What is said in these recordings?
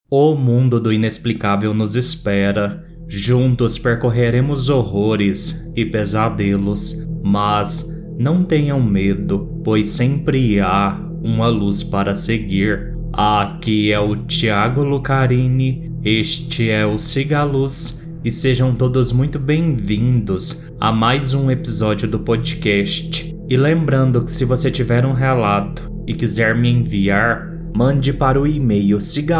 O mundo do inexplicável nos espera. Juntos percorreremos horrores e pesadelos, mas não tenham medo, pois sempre há uma luz para seguir. Aqui é o Thiago Lucarini, este é o Siga a Luz, e sejam todos muito bem-vindos a mais um episódio do podcast. E lembrando que se você tiver um relato e quiser me enviar, mande para o e-mail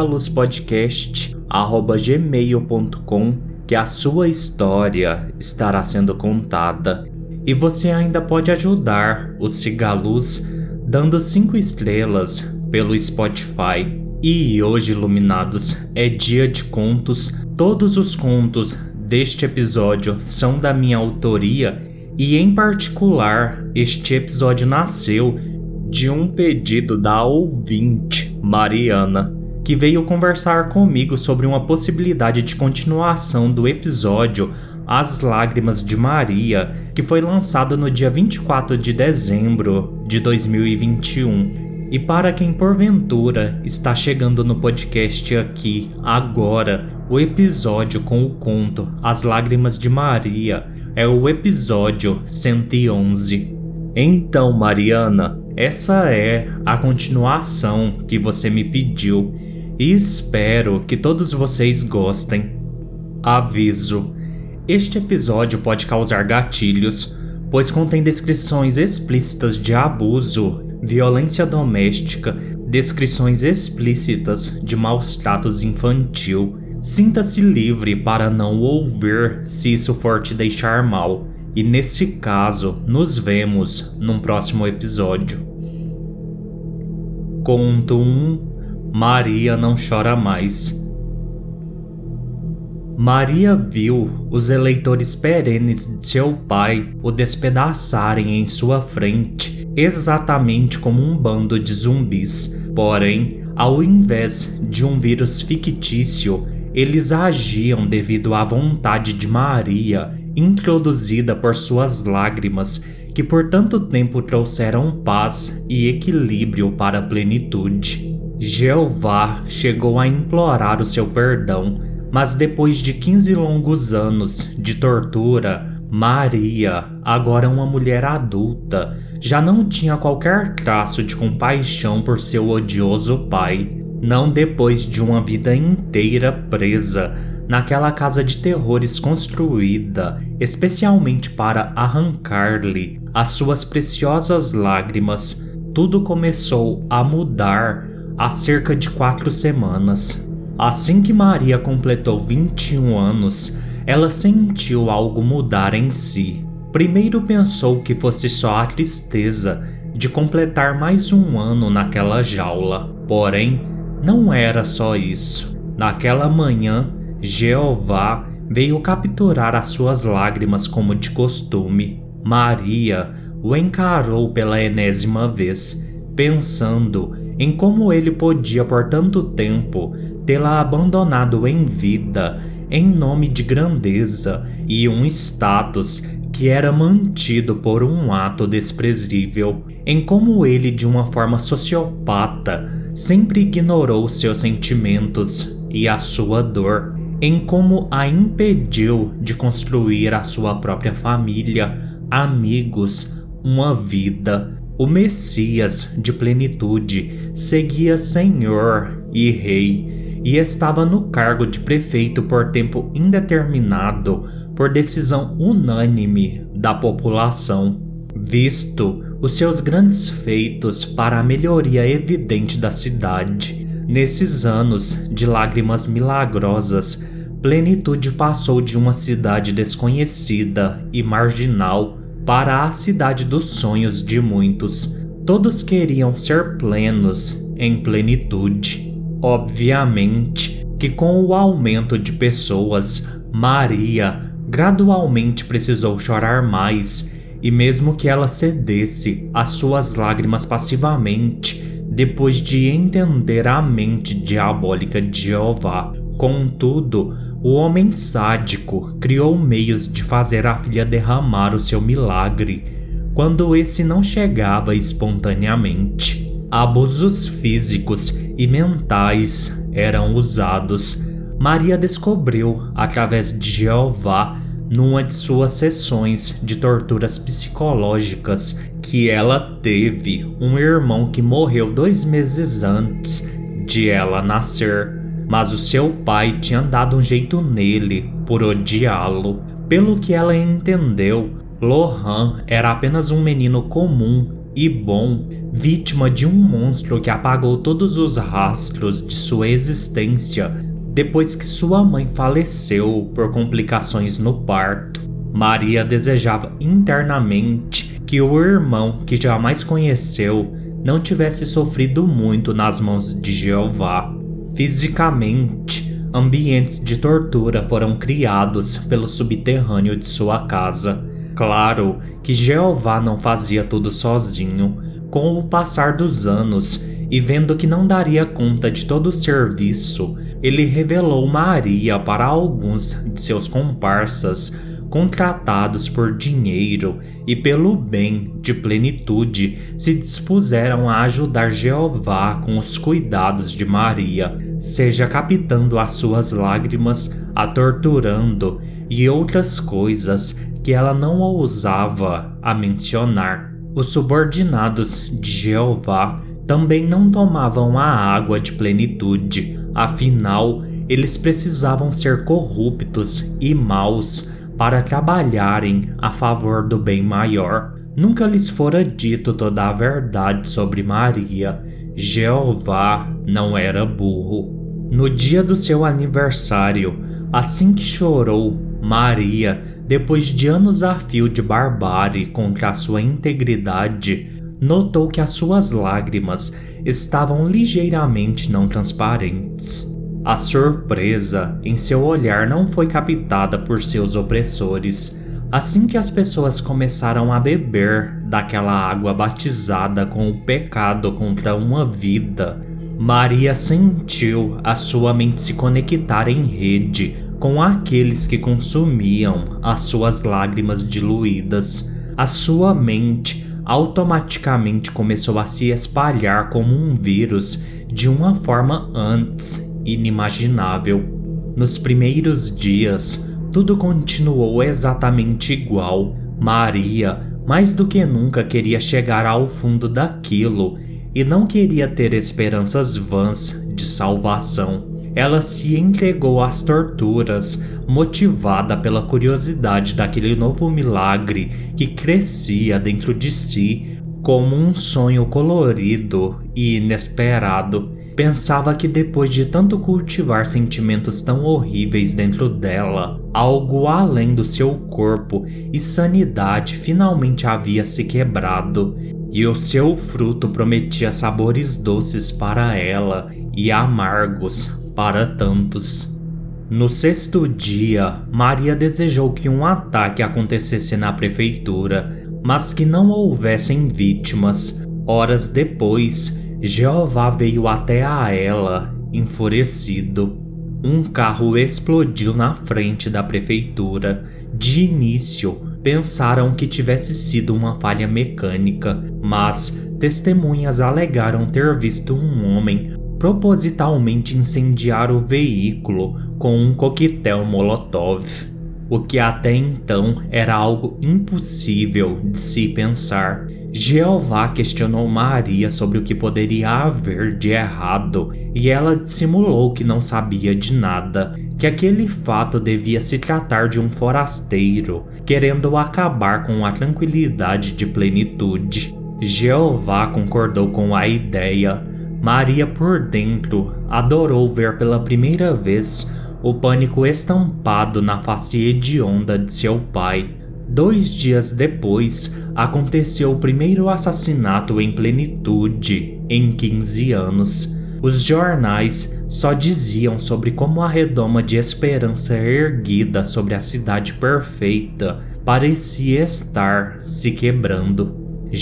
sigaluzpodcast@gmail.com que a sua história estará sendo contada. E você ainda pode ajudar o Siga a Luz dando 5 estrelas pelo Spotify. E hoje, iluminados, é dia de contos. Todos os contos deste episódio são da minha autoria e, em particular, este episódio nasceu de um pedido da ouvinte, Mariana, que veio conversar comigo sobre uma possibilidade de continuação do episódio As Lágrimas de Maria, que foi lançado no dia 24 de dezembro de 2021. E para quem porventura está chegando no podcast aqui agora, o episódio com o conto As Lágrimas de Maria é o episódio 111. Então, Mariana, essa é a continuação que você me pediu e espero que todos vocês gostem. Aviso: este episódio pode causar gatilhos, pois contém descrições explícitas de abuso, violência doméstica, descrições explícitas de maus tratos infantil. Sinta-se livre para não ouvir se isso for te deixar mal. E nesse caso, nos vemos num próximo episódio. Conto 1. Maria não chora mais. Maria viu os eleitores perenes de seu pai o despedaçarem em sua frente, exatamente como um bando de zumbis. Porém, ao invés de um vírus fictício, eles agiam devido à vontade de Maria, introduzida por suas lágrimas, que por tanto tempo trouxeram paz e equilíbrio para a plenitude. Jeová chegou a implorar o seu perdão, mas depois de 15 longos anos de tortura, Maria, agora uma mulher adulta, já não tinha qualquer traço de compaixão por seu odioso pai. Não depois de uma vida inteira presa naquela casa de terrores construída especialmente para arrancar-lhe as suas preciosas lágrimas. Tudo começou a mudar há cerca de 4 semanas. Assim que Maria completou 21 anos, ela sentiu algo mudar em si. Primeiro pensou que fosse só a tristeza de completar mais um ano naquela jaula. Porém, não era só isso. Naquela manhã, Jeová veio capturar as suas lágrimas como de costume. Maria o encarou pela enésima vez, pensando em como ele podia por tanto tempo tê-la abandonado em vida em nome de grandeza e um status que era mantido por um ato desprezível, em como ele, de uma forma sociopata, sempre ignorou seus sentimentos e a sua dor, em como a impediu de construir a sua própria família, amigos, uma vida. O Messias de plenitude seguia Senhor e Rei e estava no cargo de prefeito por tempo indeterminado por decisão unânime da população, visto os seus grandes feitos para a melhoria evidente da cidade. Nesses anos de lágrimas milagrosas, Plenitude passou de uma cidade desconhecida e marginal para a cidade dos sonhos de muitos. Todos queriam ser plenos em plenitude. Obviamente que com o aumento de pessoas, Maria gradualmente precisou chorar mais, e mesmo que ela cedesse às suas lágrimas passivamente, depois de entender a mente diabólica de Jeová. Contudo, o homem sádico criou meios de fazer a filha derramar o seu milagre, quando esse não chegava espontaneamente. Abusos físicos e mentais eram usados. Maria descobriu, através de Jeová, numa de suas sessões de torturas psicológicas, que ela teve um irmão que morreu 2 meses antes de ela nascer, mas o seu pai tinha dado um jeito nele por odiá-lo. Pelo que ela entendeu, Lohan era apenas um menino comum e bom, vítima de um monstro que apagou todos os rastros de sua existência depois que sua mãe faleceu por complicações no parto. Maria desejava internamente que o irmão que jamais conheceu não tivesse sofrido muito nas mãos de Jeová. Fisicamente, ambientes de tortura foram criados pelo subterrâneo de sua casa. Claro que Jeová não fazia tudo sozinho. Com o passar dos anos e vendo que não daria conta de todo o serviço, ele revelou Maria para alguns de seus comparsas, contratados por dinheiro e pelo bem de plenitude, se dispuseram a ajudar Jeová com os cuidados de Maria, seja captando as suas lágrimas, a torturando e outras coisas que ela não ousava a mencionar. Os subordinados de Jeová também não tomavam a água de plenitude, afinal, eles precisavam ser corruptos e maus para trabalharem a favor do bem maior. Nunca lhes fora dito toda a verdade sobre Maria. Jeová não era burro. No dia do seu aniversário, assim que chorou, Maria, depois de anos a fio de barbárie contra a sua integridade, notou que as suas lágrimas estavam ligeiramente não transparentes. A surpresa em seu olhar não foi captada por seus opressores. Assim que as pessoas começaram a beber daquela água batizada com o pecado contra uma vida, Maria sentiu a sua mente se conectar em rede com aqueles que consumiam as suas lágrimas diluídas. A sua mente automaticamente começou a se espalhar como um vírus de uma forma antes inimaginável. Nos primeiros dias, tudo continuou exatamente igual. Maria, mais do que nunca, queria chegar ao fundo daquilo e não queria ter esperanças vãs de salvação. Ela se entregou às torturas, motivada pela curiosidade daquele novo milagre que crescia dentro de si como um sonho colorido e inesperado. Pensava que depois de tanto cultivar sentimentos tão horríveis dentro dela, algo além do seu corpo e sanidade finalmente havia se quebrado, e o seu fruto prometia sabores doces para ela e amargos para tantos. No 6º dia, Maria desejou que um ataque acontecesse na prefeitura, mas que não houvessem vítimas. Horas depois, Jeová veio até a ela, enfurecido. Um carro explodiu na frente da prefeitura. De início, pensaram que tivesse sido uma falha mecânica, mas testemunhas alegaram ter visto um homem propositalmente incendiar o veículo com um coquetel Molotov, o que até então era algo impossível de se pensar. Jeová questionou Maria sobre o que poderia haver de errado e ela dissimulou que não sabia de nada, que aquele fato devia se tratar de um forasteiro querendo acabar com a tranquilidade de plenitude. Jeová concordou com a ideia. Maria, por dentro, adorou ver pela primeira vez o pânico estampado na face hedionda de seu pai. 2 dias depois, aconteceu o primeiro assassinato em plenitude em 15 anos. Os jornais só diziam sobre como a redoma de esperança erguida sobre a cidade perfeita parecia estar se quebrando.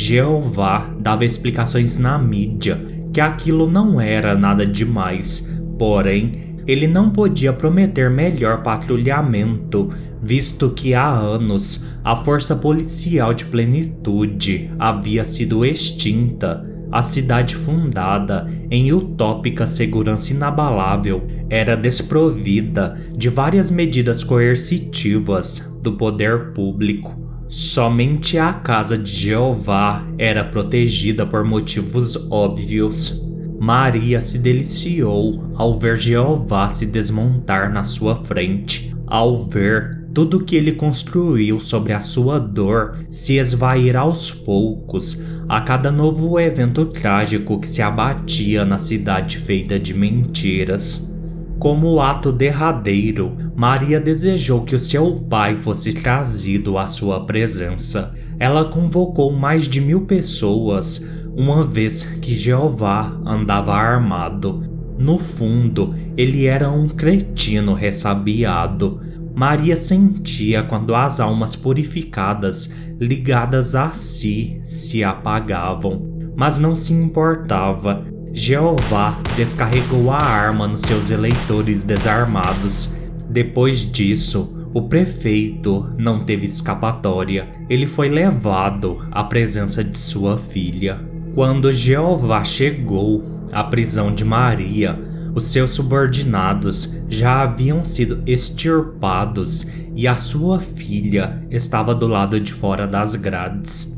Jeová dava explicações na mídia que aquilo não era nada demais, porém, ele não podia prometer melhor patrulhamento, visto que há anos a força policial de plenitude havia sido extinta. a cidade fundada em utópica segurança inabalável era desprovida de várias medidas coercitivas do poder público. Somente a casa de Jeová era protegida por motivos óbvios. Maria se deliciou ao ver Jeová se desmontar na sua frente, ao ver tudo que ele construiu sobre a sua dor se esvair aos poucos a cada novo evento trágico que se abatia na cidade feita de mentiras. Como ato derradeiro, Maria desejou que o seu pai fosse trazido à sua presença. Ela convocou mais de 1000 pessoas, uma vez que Jeová andava armado. No fundo, ele era um cretino ressabiado. Maria sentia quando as almas purificadas ligadas a si se apagavam, mas não se importava. Jeová descarregou a arma nos seus eleitores desarmados. Depois disso, o prefeito não teve escapatória. Ele foi levado à presença de sua filha. Quando Jeová chegou à prisão de Maria, os seus subordinados já haviam sido extirpados e a sua filha estava do lado de fora das grades.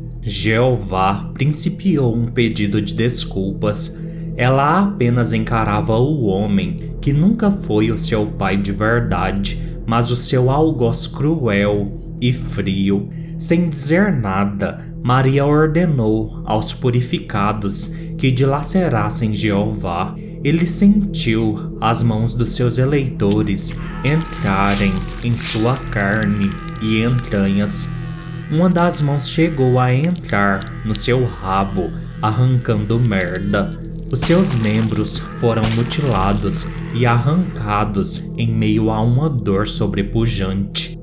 Jeová principiou um pedido de desculpas. Ela apenas encarava o homem que nunca foi o seu pai de verdade, mas o seu algoz cruel e frio. Sem dizer nada, Maria ordenou aos purificados que dilacerassem Jeová. Ele sentiu as mãos dos seus eleitores entrarem em sua carne e entranhas. Uma das mãos chegou a entrar no seu rabo, arrancando merda. Os seus membros foram mutilados e arrancados em meio a uma dor sobrepujante.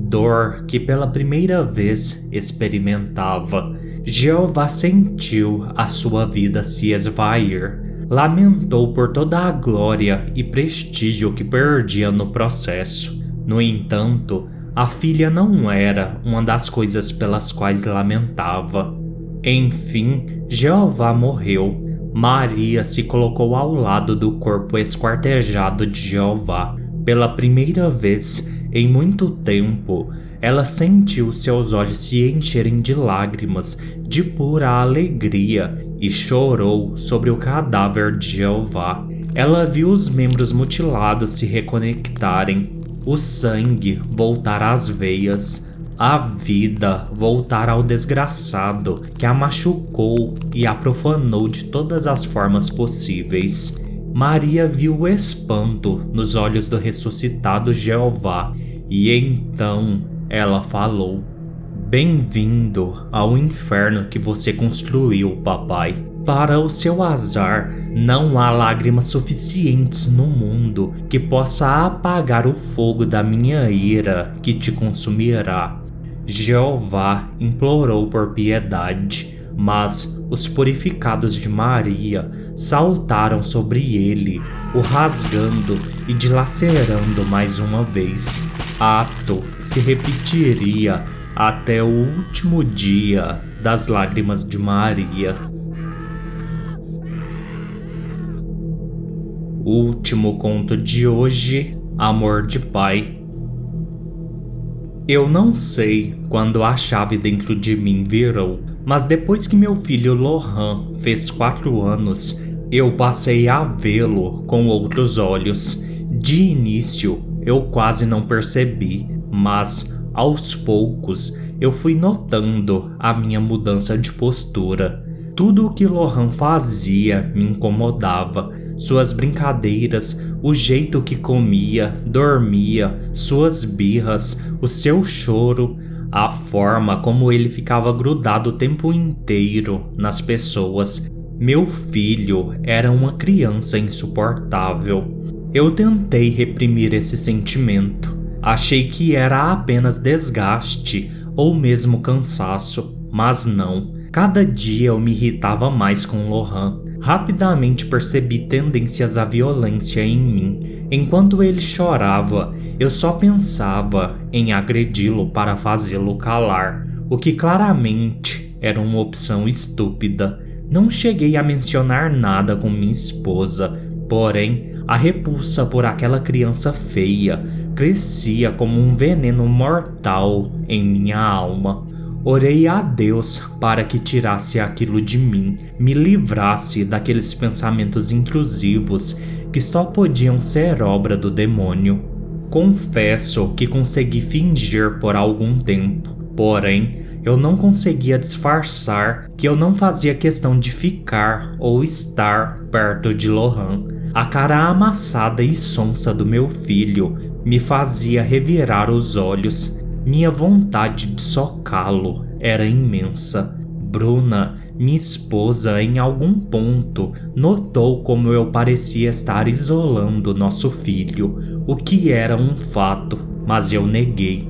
Dor que pela primeira vez experimentava. Jeová sentiu a sua vida se esvair. Lamentou por toda a glória e prestígio que perdia no processo. No entanto, a filha não era uma das coisas pelas quais lamentava. Enfim, Jeová morreu. Maria se colocou ao lado do corpo esquartejado de Jeová. Pela primeira vez em muito tempo, ela sentiu seus olhos se encherem de lágrimas de pura alegria e chorou sobre o cadáver de Jeová. Ela viu os membros mutilados se reconectarem, o sangue voltar às veias, a vida voltar ao desgraçado que a machucou e a profanou de todas as formas possíveis. Maria viu o espanto nos olhos do ressuscitado Jeová e então ela falou: "Bem-vindo ao inferno que você construiu, papai. Para o seu azar, não há lágrimas suficientes no mundo que possa apagar o fogo da minha ira que te consumirá." Jeová implorou por piedade, mas os purificados de Maria saltaram sobre ele, o rasgando e dilacerando mais uma vez. Ato que se repetiria até o último dia das lágrimas de Maria. Último conto de hoje, Amor de Pai. Eu não sei quando a chave dentro de mim virou, mas depois que meu filho Lohan fez 4 anos, eu passei a vê-lo com outros olhos. De início, eu quase não percebi, mas aos poucos eu fui notando a minha mudança de postura. Tudo o que Lohan fazia me incomodava. Suas brincadeiras, o jeito que comia, dormia, suas birras, o seu choro, a forma como ele ficava grudado o tempo inteiro nas pessoas. Meu filho era uma criança insuportável. Eu tentei reprimir esse sentimento. Achei que era apenas desgaste ou mesmo cansaço, mas não. Cada dia eu me irritava mais com Lohan. Rapidamente percebi tendências à violência em mim. Enquanto ele chorava, eu só pensava em agredi-lo para fazê-lo calar, o que claramente era uma opção estúpida. Não cheguei a mencionar nada com minha esposa, porém, a repulsa por aquela criança feia crescia como um veneno mortal em minha alma. Orei a Deus para que tirasse aquilo de mim, me livrasse daqueles pensamentos intrusivos que só podiam ser obra do demônio. Confesso que consegui fingir por algum tempo, porém, eu não conseguia disfarçar que eu não fazia questão de ficar ou estar perto de Lohan. A cara amassada e sonsa do meu filho me fazia revirar os olhos. Minha vontade de socá-lo era imensa. Bruna, minha esposa, em algum ponto, notou como eu parecia estar isolando nosso filho, o que era um fato, mas eu neguei.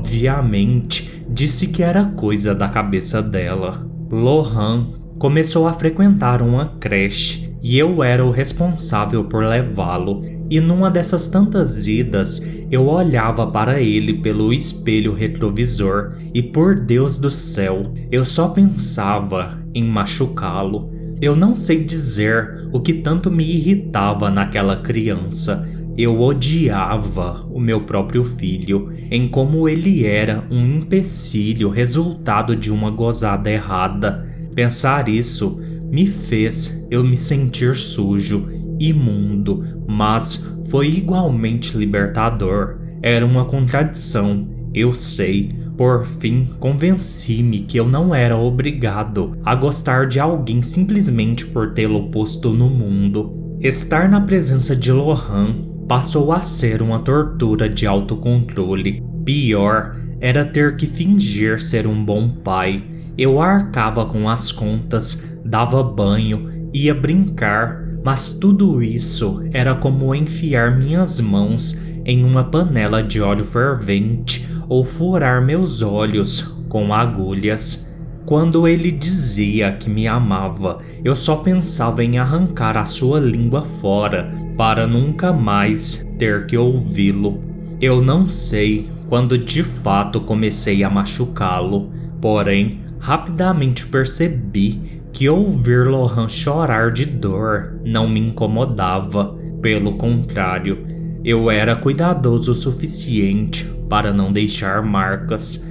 Obviamente, disse que era coisa da cabeça dela. Lohan começou a frequentar uma creche e eu era o responsável por levá-lo. E numa dessas tantas idas, eu olhava para ele pelo espelho retrovisor e, por Deus do céu, eu só pensava em machucá-lo. Eu não sei dizer o que tanto me irritava naquela criança. Eu odiava o meu próprio filho, em como ele era um empecilho resultado de uma gozada errada. Pensar isso me fez eu me sentir sujo, imundo, mas foi igualmente libertador. Era uma contradição, eu sei. Por fim, convenci-me que eu não era obrigado a gostar de alguém simplesmente por tê-lo posto no mundo. Estar na presença de Lohan passou a ser uma tortura de autocontrole. Pior era ter que fingir ser um bom pai. Eu arcava com as contas, dava banho, ia brincar, mas tudo isso era como enfiar minhas mãos em uma panela de óleo fervente ou furar meus olhos com agulhas. Quando ele dizia que me amava, eu só pensava em arrancar a sua língua fora para nunca mais ter que ouvi-lo. Eu não sei quando de fato comecei a machucá-lo, porém, rapidamente percebi que ouvir Lohan chorar de dor não me incomodava. Pelo contrário, eu era cuidadoso o suficiente para não deixar marcas.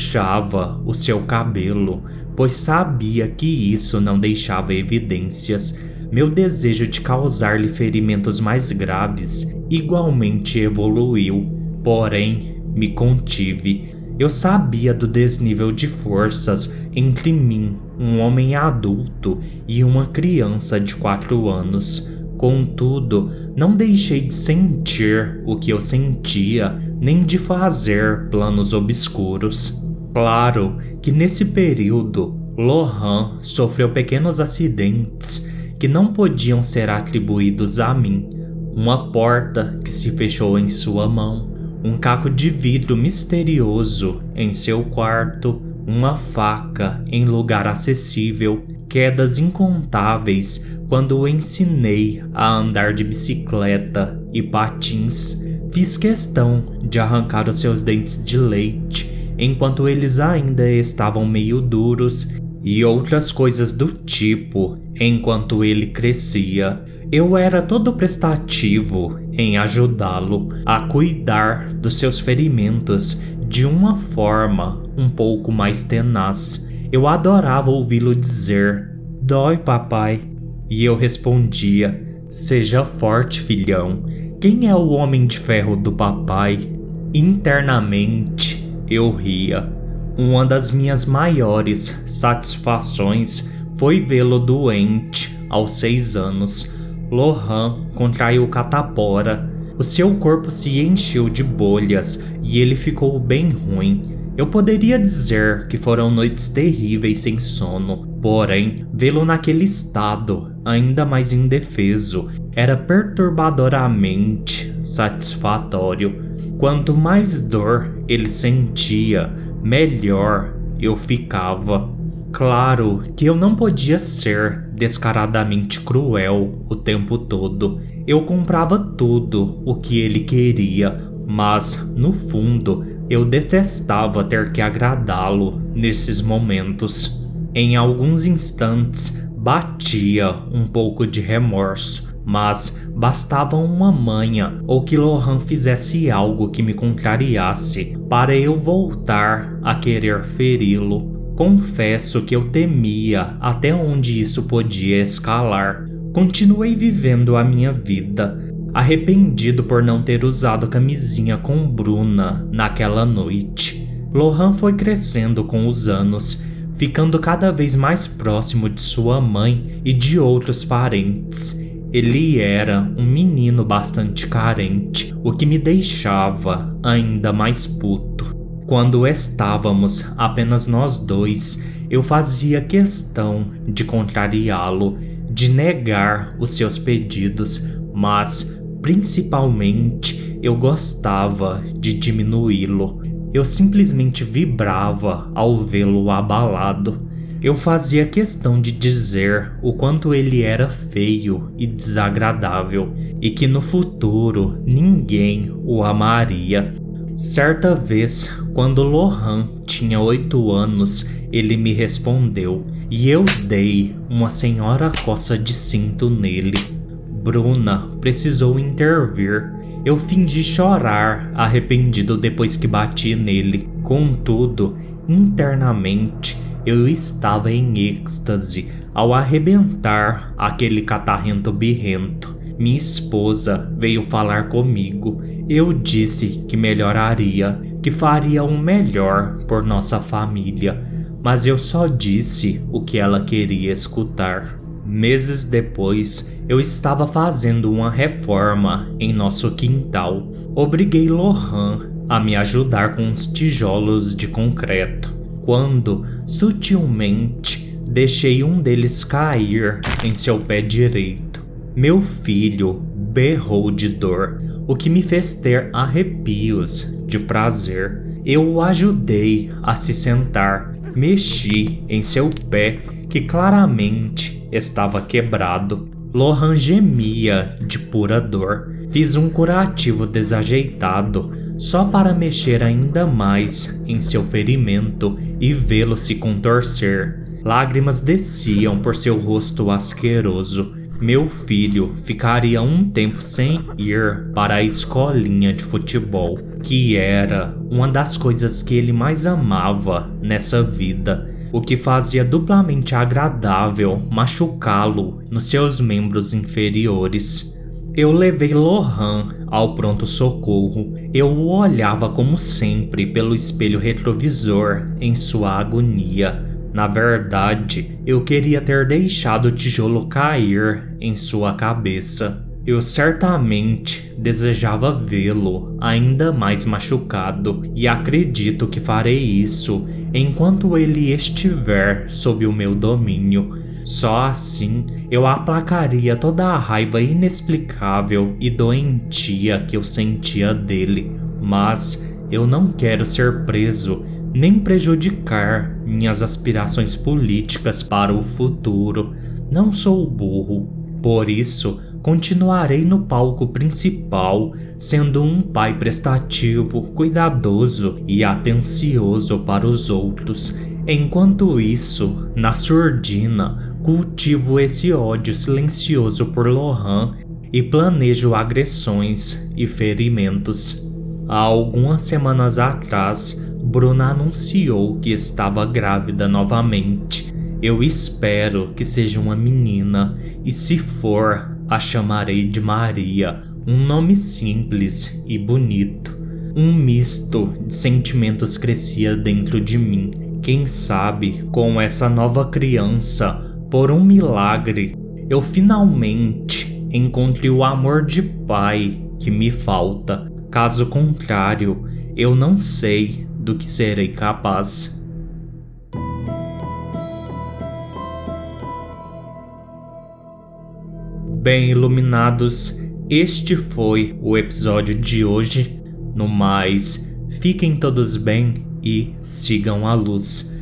Puxava o seu cabelo, pois sabia que isso não deixava evidências. Meu desejo de causar-lhe ferimentos mais graves igualmente evoluiu, porém me contive. Eu sabia do desnível de forças entre mim, um homem adulto, e uma criança de 4 anos. Contudo, não deixei de sentir o que eu sentia, nem de fazer planos obscuros. Claro que nesse período, Lohan sofreu pequenos acidentes que não podiam ser atribuídos a mim. Uma porta que se fechou em sua mão, um caco de vidro misterioso em seu quarto, uma faca em lugar acessível, quedas incontáveis quando o ensinei a andar de bicicleta e patins. Fiz questão de arrancar os seus dentes de leite enquanto eles ainda estavam meio duros e outras coisas do tipo enquanto ele crescia. Eu era todo prestativo em ajudá-lo a cuidar dos seus ferimentos de uma forma um pouco mais tenaz. Eu adorava ouvi-lo dizer: "Dói, papai." E eu respondia: "Seja forte, filhão. Quem é o homem de ferro do papai?" Internamente, eu ria. Uma das minhas maiores satisfações foi vê-lo doente aos 6 anos. Lohan contraiu catapora. O seu corpo se encheu de bolhas e ele ficou bem ruim. Eu poderia dizer que foram noites terríveis sem sono, porém, vê-lo naquele estado, ainda mais indefeso, era perturbadoramente satisfatório. Quanto mais dor ele sentia, melhor eu ficava. Claro que eu não podia ser descaradamente cruel o tempo todo. Eu comprava tudo o que ele queria, mas, no fundo, eu detestava ter que agradá-lo nesses momentos. Em alguns instantes, batia um pouco de remorso, mas bastava uma manha ou que Lohan fizesse algo que me contrariasse para eu voltar a querer feri-lo. Confesso que eu temia até onde isso podia escalar. Continuei vivendo a minha vida, arrependido por não ter usado camisinha com Bruna naquela noite. Lohan foi crescendo com os anos, ficando cada vez mais próximo de sua mãe e de outros parentes. Ele era um menino bastante carente, o que me deixava ainda mais puto. Quando estávamos apenas nós dois, eu fazia questão de contrariá-lo, de negar os seus pedidos, mas principalmente eu gostava de diminuí-lo. Eu simplesmente vibrava ao vê-lo abalado. Eu fazia questão de dizer o quanto ele era feio e desagradável e que no futuro ninguém o amaria. Certa vez, quando Lohan tinha 8 anos, ele me respondeu e eu dei uma senhora coça de cinto nele. Bruna precisou intervir. Eu fingi chorar, arrependido depois que bati nele. Contudo, internamente, eu estava em êxtase ao arrebentar aquele catarrento birrento. Minha esposa veio falar comigo. Eu disse que melhoraria, que faria o melhor por nossa família, mas eu só disse o que ela queria escutar. Meses depois, eu estava fazendo uma reforma em nosso quintal. Obriguei Lohan a me ajudar com os tijolos de concreto, quando, sutilmente, deixei um deles cair em seu pé direito. Meu filho berrou de dor, o que me fez ter arrepios de prazer. Eu o ajudei a se sentar, mexi em seu pé que claramente estava quebrado. Lohan gemia de pura dor. Fiz um curativo desajeitado só para mexer ainda mais em seu ferimento e vê-lo se contorcer. Lágrimas desciam por seu rosto asqueroso. Meu filho ficaria um tempo sem ir para a escolinha de futebol, que era uma das coisas que ele mais amava nessa vida, o que fazia duplamente agradável machucá-lo nos seus membros inferiores. Eu levei Lohan ao pronto-socorro. Eu o olhava como sempre pelo espelho retrovisor em sua agonia. Na verdade, eu queria ter deixado o tijolo cair em sua cabeça. Eu certamente desejava vê-lo ainda mais machucado e acredito que farei isso enquanto ele estiver sob o meu domínio. Só assim eu aplacaria toda a raiva inexplicável e doentia que eu sentia dele. Mas eu não quero ser preso nem prejudicar minhas aspirações políticas para o futuro. Não sou burro. Por isso, continuarei no palco principal, sendo um pai prestativo, cuidadoso e atencioso para os outros. Enquanto isso, na surdina, cultivo esse ódio silencioso por Lohan e planejo agressões e ferimentos. Há algumas semanas atrás, Bruna anunciou que estava grávida novamente. Eu espero que seja uma menina e, se for, a chamarei de Maria, um nome simples e bonito. Um misto de sentimentos crescia dentro de mim. Quem sabe, com essa nova criança, por um milagre, eu finalmente encontre o amor de pai que me falta. Caso contrário, eu não sei do que serei capaz. Bem, iluminados, este foi o episódio de hoje. No mais, fiquem todos bem e sigam a luz.